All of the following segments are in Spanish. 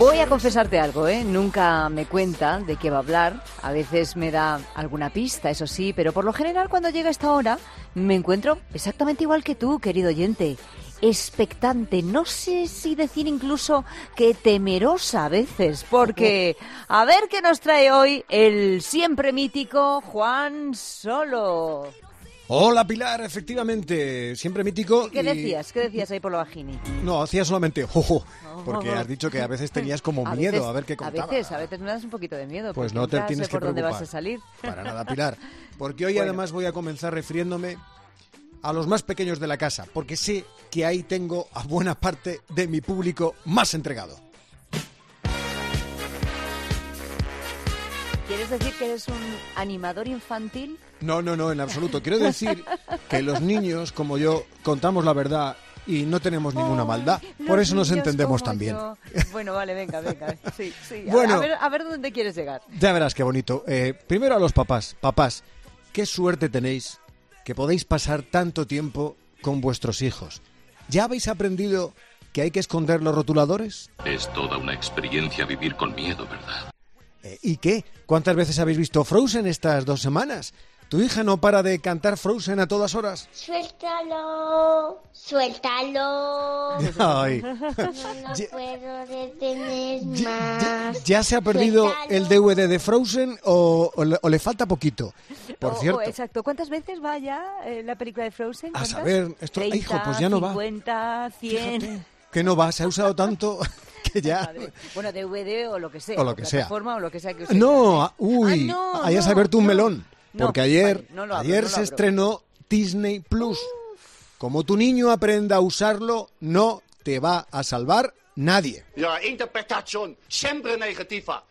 Voy a confesarte algo, nunca me cuenta de qué va a hablar. A veces me da alguna pista, eso sí, pero por lo general cuando llega esta hora me encuentro exactamente igual que tú, querido oyente. Expectante, no sé si decir incluso que temerosa a veces, porque a ver qué nos trae hoy el siempre mítico Juan Solo. Hola Pilar, efectivamente, siempre mítico. ¿Qué decías? ¿Qué decías ahí por lo bajini? No, hacía solamente jojo, porque has dicho que a veces tenías como miedo a ver qué contaba. A veces me das un poquito de miedo. Pues no te tienes que por dónde preocupar. vas a salir. Para nada, Pilar, porque hoy además voy a comenzar refiriéndome a los más pequeños de la casa, porque sé que ahí tengo a buena parte de mi público más entregado. ¿Quieres decir que eres un animador infantil? No, en absoluto. Quiero decir que los niños, como yo, contamos la verdad y no tenemos ninguna maldad. Por eso nos entendemos también. Bueno, vale, venga. Sí. Bueno, a ver dónde quieres llegar. Ya verás qué bonito. Primero a los papás. Papás, qué suerte tenéis que podéis pasar tanto tiempo con vuestros hijos. ¿Ya habéis aprendido que hay que esconder los rotuladores? Es toda una experiencia vivir con miedo, ¿verdad? ¿Y qué? ¿Cuántas veces habéis visto Frozen estas 2 semanas? ¿Tu hija no para de cantar Frozen a todas horas? Suéltalo. Ay. No puedo detener más. ¿Ya se ha perdido Suéltalo. el DVD de Frozen o le falta poquito? Por cierto. Exacto. ¿Cuántas veces va ya la película de Frozen? A ¿Cuántas? saber, esto, 30, hijo, pues ya no 50, 100... Fíjate, que no va, se ha usado tanto que ya... Madre. Bueno, DVD o lo que sea. O lo que sea. Plataforma o lo que sea que usted No, quiera, ahí has abierto un melón. No, Porque ayer, vale, no lo abro, ayer no lo se abro. estrenó Disney Plus. Como tu niño aprenda a usarlo, no te va a salvar nadie. Ja, interpretación siempre negativa,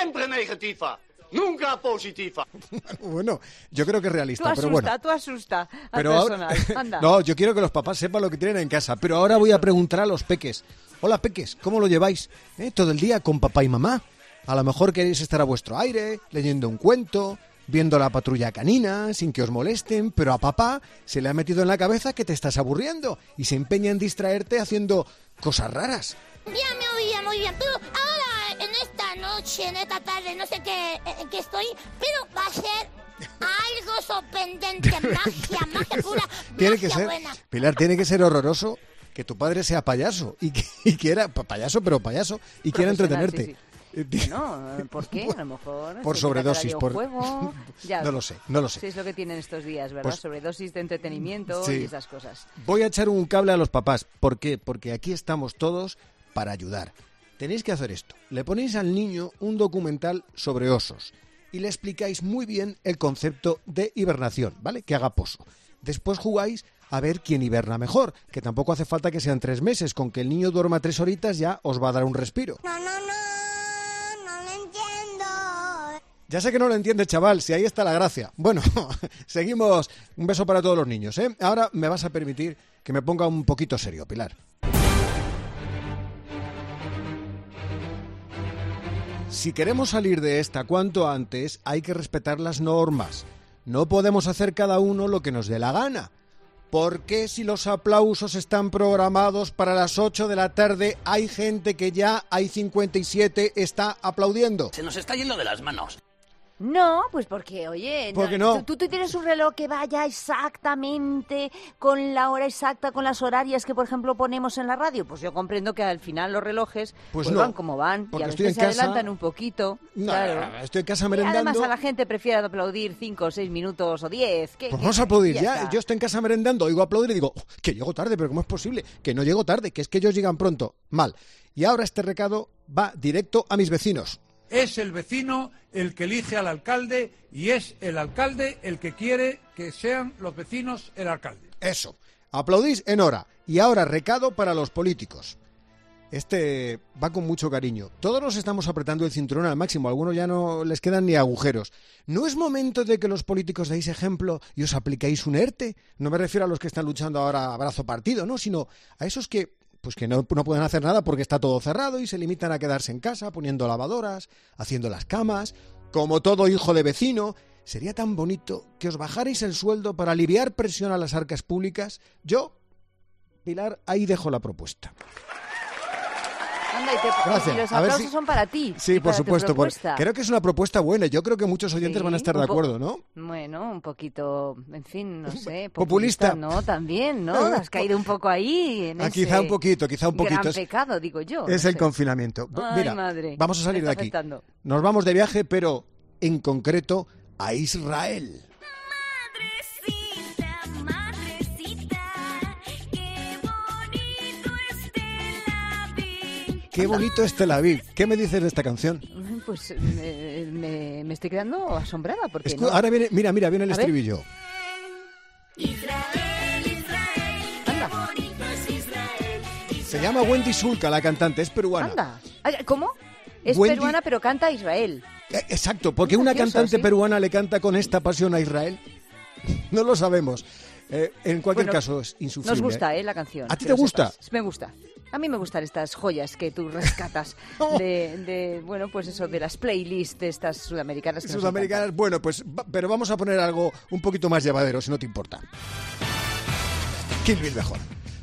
nunca positiva. Bueno, yo creo que es realista, Tú pero bueno. asusta al Pero ahora, personal. Anda. no, yo quiero que los papás sepan lo que tienen en casa. Pero ahora voy a preguntar a los peques. Hola, peques, ¿cómo lo lleváis? ¿Todo el día con papá y mamá? A lo mejor queréis estar a vuestro aire, leyendo un cuento, viendo La Patrulla Canina, sin que os molesten, pero a papá se le ha metido en la cabeza que te estás aburriendo y se empeña en distraerte haciendo cosas raras. Muy bien. Pero ahora, en esta noche, en esta tarde, no sé qué estoy, pero va a ser algo sorprendente, magia pura, Tiene magia que ser, buena. Pilar, tiene que ser horroroso que tu padre sea payaso y quiera, payaso, y quiera Profesional, entretenerte. sí. No, ¿por qué? A lo mejor... Por se sobredosis, quita cada videojuego. Ya, No lo sé. Sí, es lo que tienen estos días, ¿verdad? Pues, sobredosis de entretenimiento sí. y esas cosas. Voy a echar un cable a los papás. ¿Por qué? Porque aquí estamos todos para ayudar. Tenéis que hacer esto. Le ponéis al niño un documental sobre osos y le explicáis muy bien el concepto de hibernación, ¿vale? Que haga pozo. Después jugáis a ver quién hiberna mejor, que tampoco hace falta que sean 3 meses. Con que el niño duerma 3 horitas ya os va a dar un respiro. No lo entiendo. Ya sé que no lo entiendes, chaval, si ahí está la gracia. Bueno, seguimos. Un beso para todos los niños, ¿eh? Ahora me vas a permitir que me ponga un poquito serio, Pilar. Si queremos salir de esta cuanto antes, hay que respetar las normas. No podemos hacer cada uno lo que nos dé la gana. ¿Por qué si los aplausos están programados para las 8 de la tarde hay gente que ya hay 57 está aplaudiendo? Se nos está yendo de las manos. No, pues porque, oye, ¿Por qué no? ¿Tú tienes un reloj que vaya exactamente con la hora exacta, con las horarias que, por ejemplo, ponemos en la radio. Pues yo comprendo que al final los relojes Pues no, van como van porque y a estoy veces en se casa. adelantan un poquito. No, claro. estoy en casa Y merendando. además a la gente prefiere aplaudir 5 o 6 minutos o 10. Pues vamos a aplaudir ya. está. Yo estoy en casa merendando, oigo aplaudir y digo, "Oh, que llego tarde, pero ¿cómo es posible? Que no llego tarde, que es que ellos llegan pronto. Mal. Y ahora este recado va directo a mis vecinos. Es el vecino el que elige al alcalde y es el alcalde el que quiere que sean los vecinos el alcalde. Eso. Aplaudís en hora. Y ahora recado para los políticos. Este va con mucho cariño. Todos nos estamos apretando el cinturón al máximo. A algunos ya no les quedan ni agujeros. ¿No es momento de que los políticos deis ejemplo y os aplicáis un ERTE? No me refiero a los que están luchando ahora a brazo partido, ¿no? Sino a esos que no pueden hacer nada porque está todo cerrado y se limitan a quedarse en casa poniendo lavadoras, haciendo las camas. Como todo hijo de vecino, sería tan bonito que os bajarais el sueldo para aliviar presión a las arcas públicas. Yo, Pilar, ahí dejo la propuesta. Anda, Gracias. y los A ver aplausos si- son para ti. Sí, y por para tu supuesto. propuesta. Creo que es una propuesta buena. Yo creo que muchos oyentes Sí, van a estar de acuerdo, ¿no? Bueno, un poquito, en fin, no sé. Populista. No, también, ¿no? Has caído un poco ahí en ese Quizá un poquito. gran Es- pecado, digo yo. Es no el sé. confinamiento. Ay, Mira, madre, vamos a salir me de está aquí. afectando. Nos vamos de viaje, pero en concreto a Israel. Qué bonito es Tel Aviv. ¿Qué me dices de esta canción? Pues me estoy quedando asombrada porque no. Ahora viene, mira, viene el A ver. estribillo. Anda, Se llama Wendy Sulca, la cantante, es peruana. anda. Ay, ¿Cómo? Es Wendy- peruana pero canta Israel. Exacto, porque una Gracioso, cantante sí. peruana le canta con esta pasión a Israel. No lo sabemos. En cualquier Bueno, caso, es insufrible. Nos gusta, la canción. ¿A ti que te lo gusta? sepas. Me gusta. A mí me gustan estas joyas que tú rescatas bueno, pues eso, de las playlists de estas sudamericanas. Que nos Sudamericanas, bueno, pues, pero vamos a poner algo un poquito más llevadero, si no te importa. Kill Bill mejor.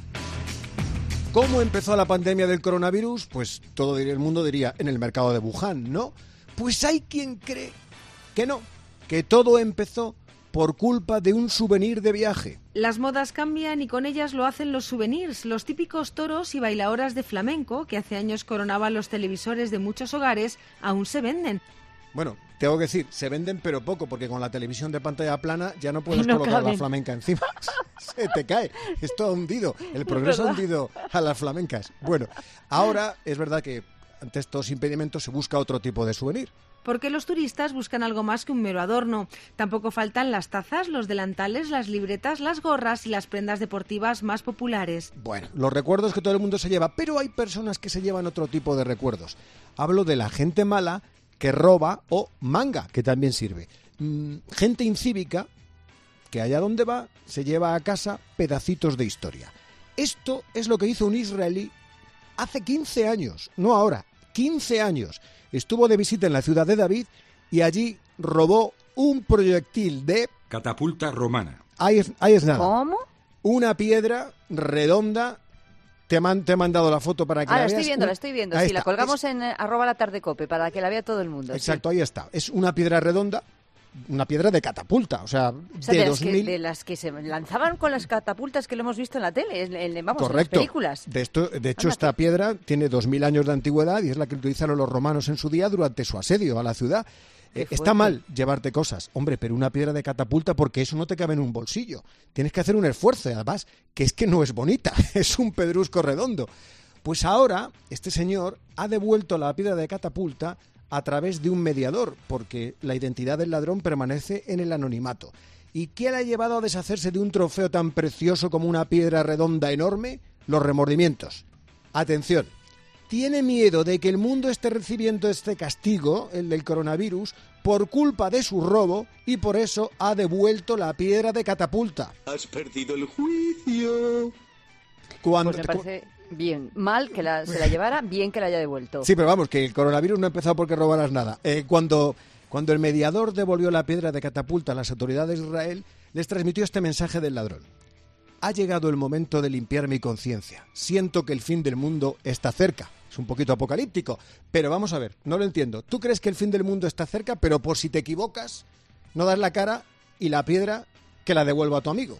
¿Cómo empezó la pandemia del coronavirus? Pues todo el mundo diría en el mercado de Wuhan, ¿no? Pues hay quien cree que no, que todo empezó por culpa de un souvenir de viaje. Las modas cambian y con ellas lo hacen los souvenirs, los típicos toros y bailadoras de flamenco que hace años coronaban los televisores de muchos hogares, aún se venden. Bueno, tengo que decir, se venden pero poco, porque con la televisión de pantalla plana ya no puedes No colocar la caben. flamenca encima. Se te cae. Esto ha hundido. El progreso ha ¿Verdad? hundido a las flamencas. Bueno, ahora es verdad que ante estos impedimentos se busca otro tipo de souvenir. Porque los turistas buscan algo más que un mero adorno. Tampoco faltan las tazas, los delantales, las libretas, las gorras y las prendas deportivas más populares. Bueno, los recuerdos que todo el mundo se lleva, pero hay personas que se llevan otro tipo de recuerdos. Hablo de la gente mala que roba o manga, que también sirve. Gente incívica que allá donde va se lleva a casa pedacitos de historia. Esto es lo que hizo un israelí hace 15 años, no ahora, 15 años. Estuvo de visita en la ciudad de David y allí robó un proyectil de... Catapulta romana. Ahí es nada. ¿Cómo? Una piedra redonda. Te he mandado la foto para que la La veas. estoy viendo. Ahí Sí, la está. colgamos en @latardecope para que la vea todo el mundo. sí. Exacto, ahí está. Es una piedra redonda, una piedra de catapulta, o sea, O sea, de de 2000... de las que se lanzaban con las catapultas que lo hemos visto en la tele, vamos, en las Correcto. películas. De hecho, Anda, esta piedra tiene 2000 años de antigüedad y es la que utilizaron los romanos en su día durante su asedio a la ciudad. Qué Está fuerte. mal llevarte cosas, hombre, pero una piedra de catapulta porque eso no te cabe en un bolsillo. Tienes que hacer un esfuerzo, además, que es que no es bonita, es un pedrusco redondo. Pues ahora este señor ha devuelto la piedra de catapulta a través de un mediador, porque la identidad del ladrón permanece en el anonimato. ¿Y qué le ha llevado a deshacerse de un trofeo tan precioso como una piedra redonda enorme? Los remordimientos. Atención, tiene miedo de que el mundo esté recibiendo este castigo, el del coronavirus, por culpa de su robo y por eso ha devuelto la piedra de catapulta. Has perdido el juicio. Cuando, Pues me parece bien. Mal que se la llevara, bien que la haya devuelto. Sí, pero vamos, que el coronavirus no ha empezado porque robaras nada. Cuando el mediador devolvió la piedra de catapulta a las autoridades de Israel, les transmitió este mensaje del ladrón. Ha llegado el momento de limpiar mi conciencia. Siento que el fin del mundo está cerca. Es un poquito apocalíptico, pero vamos a ver, no lo entiendo. Tú crees que el fin del mundo está cerca, pero por si te equivocas, no das la cara y la piedra que la devuelva a tu amigo.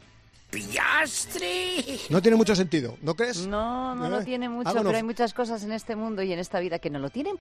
¡Pillastre! No tiene mucho sentido, ¿no crees? No lo tiene mucho, Algo no- pero hay muchas cosas en este mundo y en esta vida que no lo tienen